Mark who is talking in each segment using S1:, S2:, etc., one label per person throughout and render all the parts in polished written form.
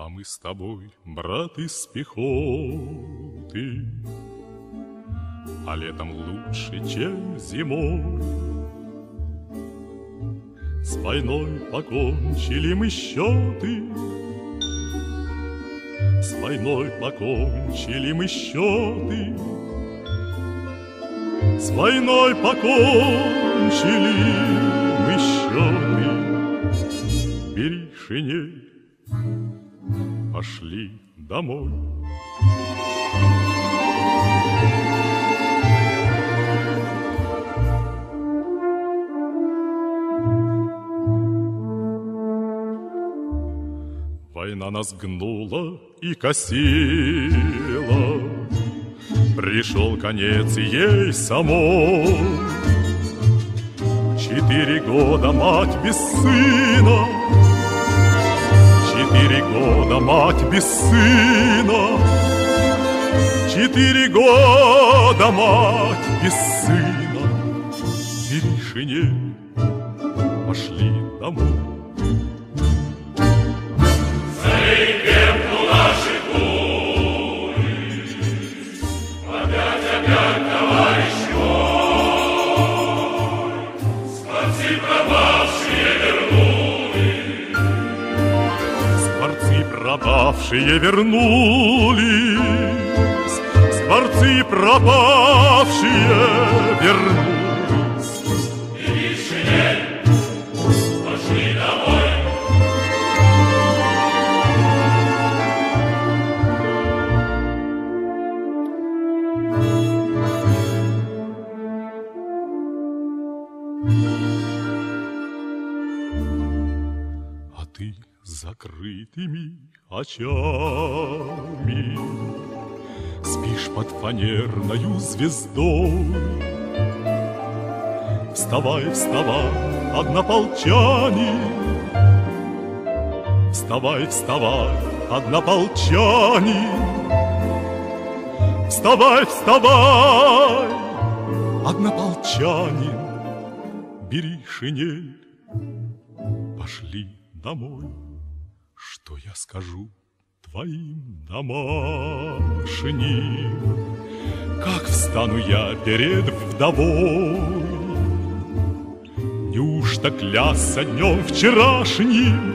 S1: А мы с тобой, брат, из пехоты, а летом лучше, чем зимой. С войной покончили мы счеты, с войной покончили мы счеты, с войной покончили мы счеты. Бери шинель, пошли домой. Война нас гнула и косила, пришел конец ей самой. 4 года мать без сына, 4 года мать без сына, 4 года мать без сына. Бери шинель, пошли домой. Пропавшие вернулись, скворцы пропавшие вернулись. Бери шинель, пошли домой. А ты закрытыми очами спишь под фанерною звездой. Вставай, вставай, однополчане, вставай, вставай, однополчане, вставай, вставай, однополчанин. Бери шинель, пошли домой. Что я скажу твоим домашним? Как встану я перед вдовой? Неужто клясться днем вчерашним?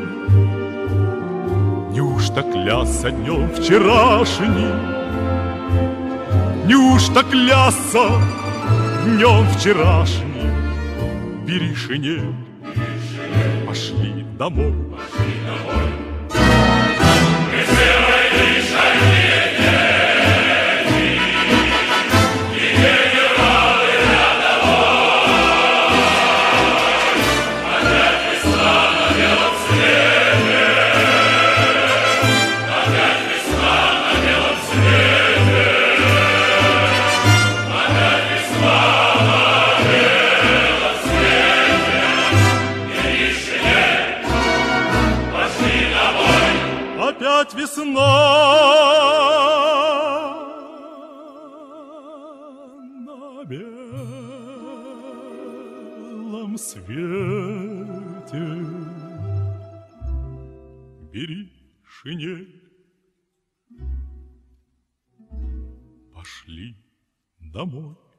S1: Неужто клясться днем вчерашним? Неужто клясться днем вчерашним? Бери шинель, пошли домой. Опять весна на белом свете. Бери шинель, пошли домой.